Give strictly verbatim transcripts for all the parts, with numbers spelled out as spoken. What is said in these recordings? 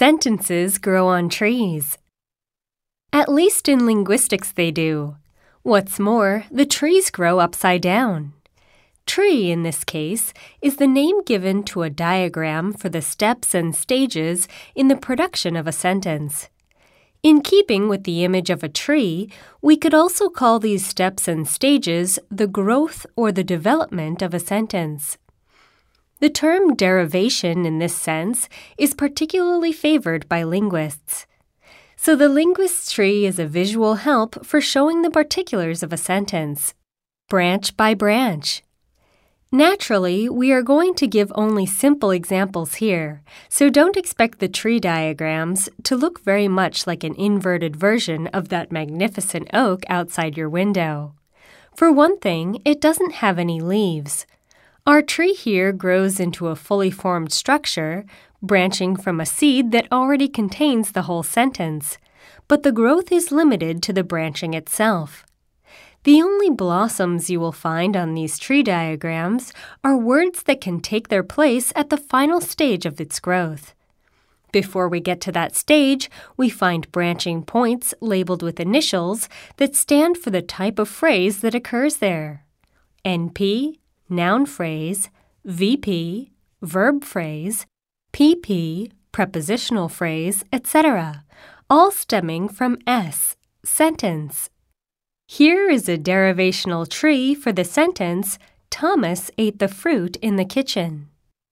Sentences grow on trees. At least in linguistics they do. What's more, the trees grow upside down. Tree, in this case, is the name given to a diagram for the steps and stages in the production of a sentence. In keeping with the image of a tree, we could also call these steps and stages the growth or the development of a sentence. The term derivation in this sense is particularly favored by linguists. So the linguist's tree is a visual help for showing the particulars of a sentence, branch by branch. Naturally, we are going to give only simple examples here, so don't expect the tree diagrams to look very much like an inverted version of that magnificent oak outside your window. For one thing, it doesn't have any leaves. Our tree here grows into a fully formed structure, branching from a seed that already contains the whole sentence, but the growth is limited to the branching itself. The only blossoms you will find on these tree diagrams are words that can take their place at the final stage of its growth. Before we get to that stage, we find branching points labeled with initials that stand for the type of phrase that occurs there. N P, noun phrase, V P, verb phrase, P P, prepositional phrase, et cetera, all stemming from S, sentence. Here is a derivational tree for the sentence, Thomas ate the fruit in the kitchen.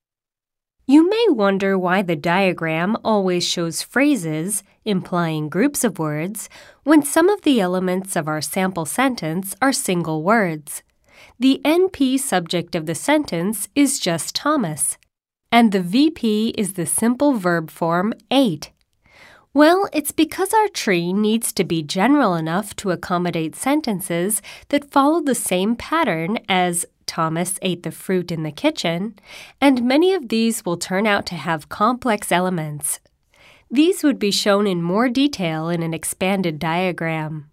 You may wonder why the diagram always shows phrases, implying groups of words, when some of the elements of our sample sentence are single words. The N P subject of the sentence is just Thomas, and the V P is the simple verb form ate. Well, it's because our tree needs to be general enough to accommodate sentences that follow the same pattern as Thomas ate the fruit in the kitchen, and many of these will turn out to have complex elements. These would be shown in more detail in an expanded diagram.